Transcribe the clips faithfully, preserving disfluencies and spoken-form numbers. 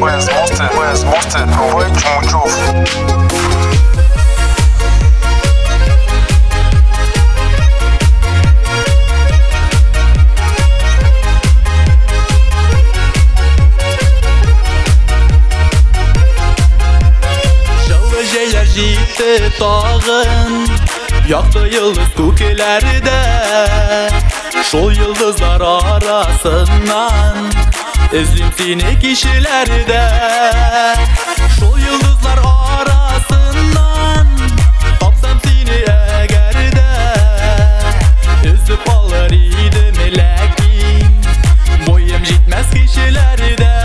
Where's Mustard? Where's Mustard? Avoid Jumujov. Gitti dağın, yaktı yıldız kukelerde. Şol yıldızlar arasından ezdim seni kişilerde. Şol yıldızlar arasından tapsam seni egerde. Üzüp alır idim lakin boyum jitmez kişilerde.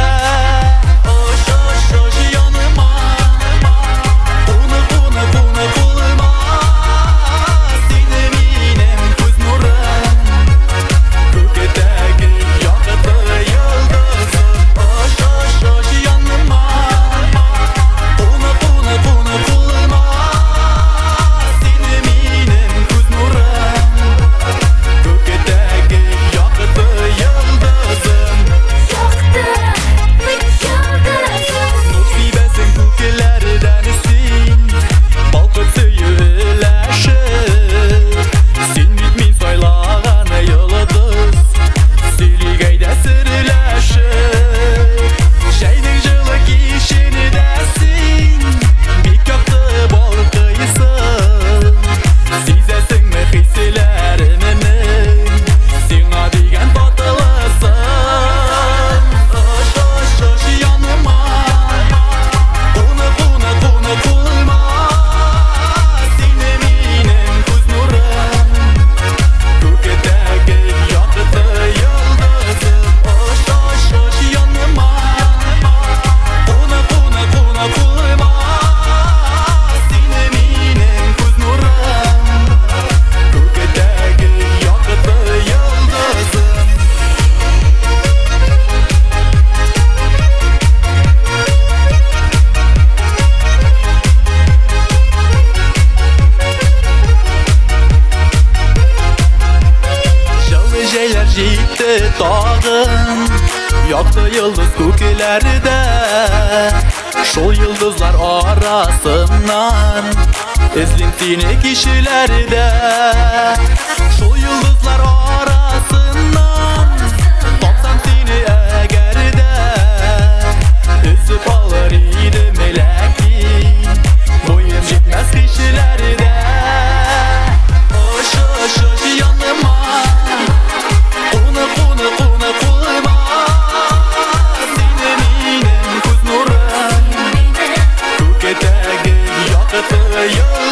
Gitti dağın, yaktı yıldız kukelerde. Şol yıldızlar arasından ezdim seni kişilerde. Şol yıldızlar arasından tapsam seni egerde. Üzüp alır idim lakin boyum jitmez kişilerde. Oş oş oş yanıma yo